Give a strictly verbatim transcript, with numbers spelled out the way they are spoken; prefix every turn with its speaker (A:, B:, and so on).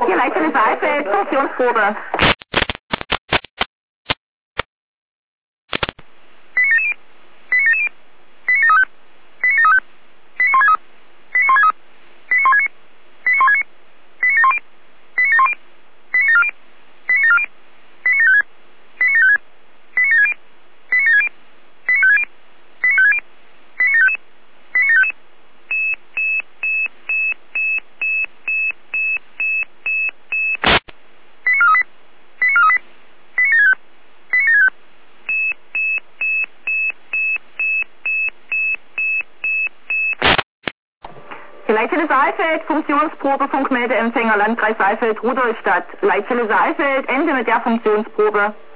A: Hier Leitstelle Saalfeld, Funktionsprobe. Leitstelle Saalfeld, Funktionsprobe, Funkmeldeempfänger, Landkreis Saalfeld, Rudolstadt. Leitstelle Saalfeld, Ende mit der Funktionsprobe.